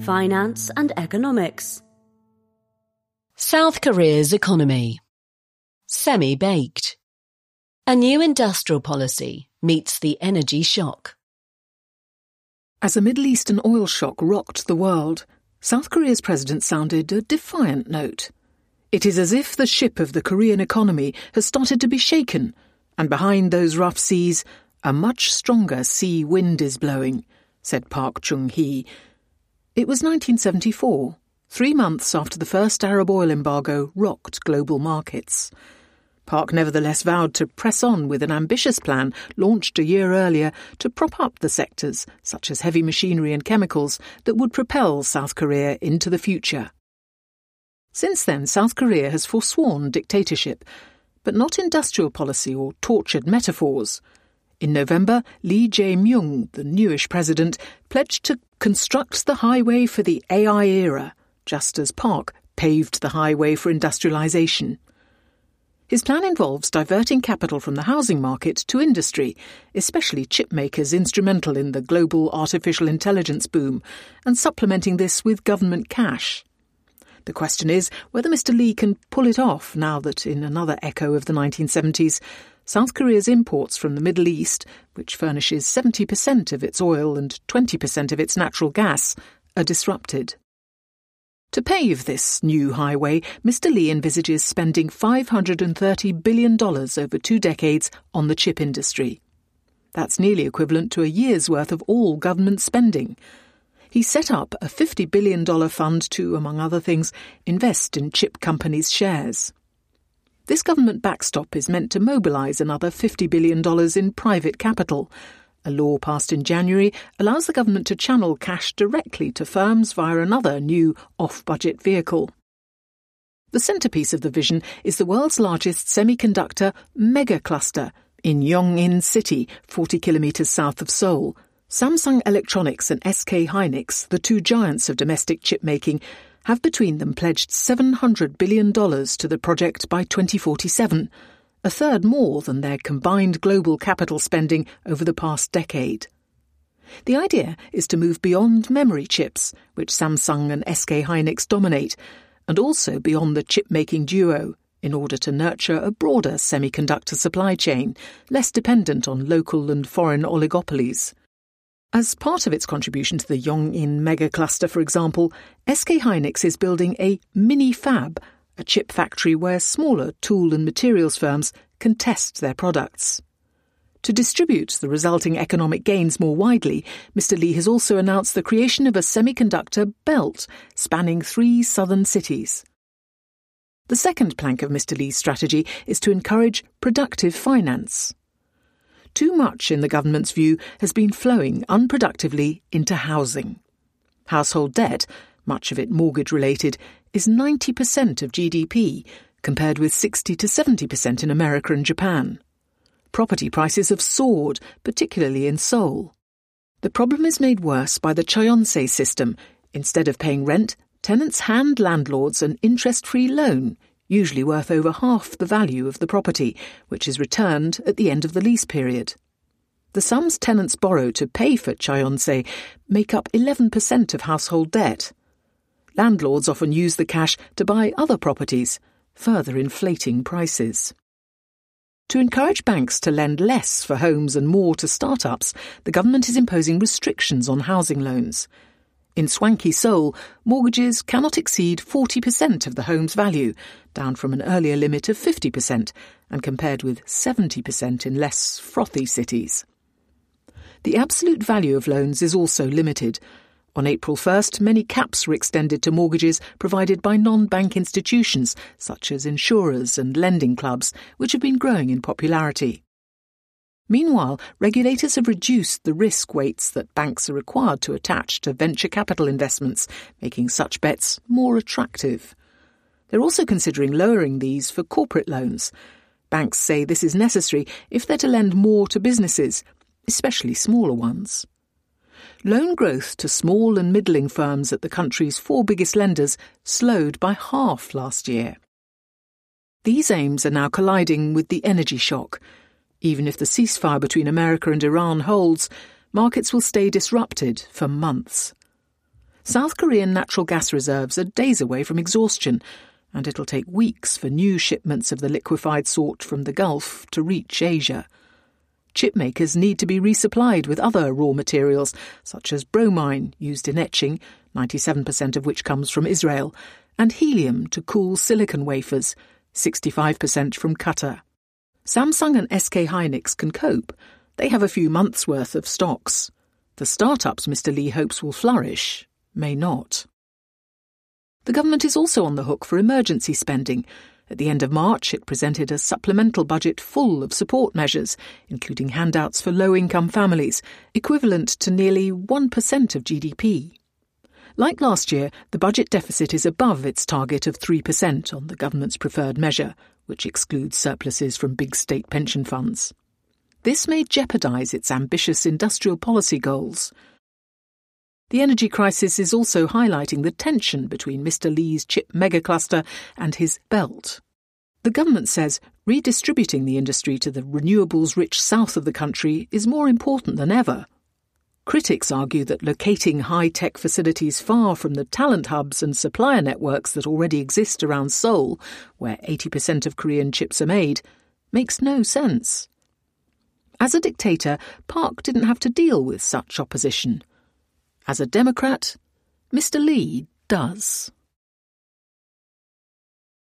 finance and economics. South Korea's economy. Semi-baked. A new industrial policy meets the energy shock. As a Middle Eastern oil shock rocked the world, South Korea's president sounded a defiant note. It is as if the ship of the Korean economy has started to be shaken, and behind those rough seas, a much stronger sea wind is blowing, said Park Chung-hee. It was 1974, 3 months after the first Arab oil embargo rocked global markets. Park nevertheless vowed to press on with an ambitious plan launched a year earlier to prop up the sectors, such as heavy machinery and chemicals, that would propel South Korea into the future. Since then, South Korea has forsworn dictatorship, but not industrial policy or tortured metaphors. In November, Lee Jae-myung, the newish president, pledged to construct the highway for the AI era, just as Park paved the highway for industrialization. His plan involves diverting capital from the housing market to industry, especially chip makers instrumental in the global artificial intelligence boom, and supplementing this with government cash. The question is whether Mr. Lee can pull it off now that, in another echo of the 1970s, South Korea's imports from the Middle East, which furnishes 70% of its oil and 20% of its natural gas, are disrupted. To pave this new highway, Mr. Lee envisages spending $530 billion over 2 decades on the chip industry. That's nearly equivalent to a year's worth of all government spending. He set up a $50 billion fund to, among other things, invest in chip companies' shares. This government backstop is meant to mobilise another $50 billion in private capital. A law passed in January allows the government to channel cash directly to firms via another new off-budget vehicle. The centrepiece of the vision is the world's largest semiconductor mega-cluster in Yongin City, 40 kilometres south of Seoul. Samsung Electronics and SK Hynix, the 2 giants of domestic chip-making, have between them pledged $700 billion to the project by 2047, a third more than their combined global capital spending over the past decade. The idea is to move beyond memory chips, which Samsung and SK Hynix dominate, and also beyond the chip-making duo, in order to nurture a broader semiconductor supply chain, less dependent on local and foreign oligopolies. As part of its contribution to the Yongin megacluster, for example, SK Hynix is building a mini-fab, a chip factory where smaller tool and materials firms can test their products. To distribute the resulting economic gains more widely, Mr. Lee has also announced the creation of a semiconductor belt spanning 3 southern cities. The second plank of Mr. Lee's strategy is to encourage productive finance. Too much, in the government's view, has been flowing unproductively into housing. Household debt, much of it mortgage-related, is 90% of GDP, compared with 60 to 70% in America and Japan. Property prices have soared, particularly in Seoul. The problem is made worse by the Cheonse system. Instead of paying rent, tenants hand landlords an interest-free loan, usually worth over half the value of the property, which is returned at the end of the lease period. The sums tenants borrow to pay for Cheonse make up 11% of household debt. Landlords often use the cash to buy other properties, further inflating prices. To encourage banks to lend less for homes and more to start-ups, the government is imposing restrictions on housing loans. In swanky Seoul, mortgages cannot exceed 40% of the home's value, down from an earlier limit of 50% and compared with 70% in less frothy cities. The absolute value of loans is also limited. On April 1st, many caps were extended to mortgages provided by non-bank institutions, such as insurers and lending clubs, which have been growing in popularity. Meanwhile, regulators have reduced the risk weights that banks are required to attach to venture capital investments, making such bets more attractive. They're also considering lowering these for corporate loans. Banks say this is necessary if they're to lend more to businesses, especially smaller ones. Loan growth to small and middling firms at the country's 4 biggest lenders slowed by half last year. These aims are now colliding with the energy shock. Even if the ceasefire between America and Iran holds, markets will stay disrupted for months. South Korean natural gas reserves are days away from exhaustion, and it'll take weeks for new shipments of the liquefied sort from the Gulf to reach Asia. Chip makers need to be resupplied with other raw materials, such as bromine, used in etching, 97% of which comes from Israel, and helium to cool silicon wafers, 65% from Qatar. Samsung and SK Hynix can cope. They have a few months' worth of stocks. The startups Mr. Lee hopes will flourish may not. The government is also on the hook for emergency spending. At the end of March, it presented a supplemental budget full of support measures, including handouts for low-income families, equivalent to nearly 1% of GDP. Like last year, the budget deficit is above its target of 3% on the government's preferred measure, which excludes surpluses from big state pension funds. This may jeopardise its ambitious industrial policy goals. The energy crisis is also highlighting the tension between Mr. Lee's chip megacluster and his belt. The government says redistributing the industry to the renewables-rich south of the country is more important than ever. Critics argue that locating high-tech facilities far from the talent hubs and supplier networks that already exist around Seoul, where 80% of Korean chips are made, makes no sense. As a dictator, Park didn't have to deal with such opposition. As a Democrat, Mr. Lee does.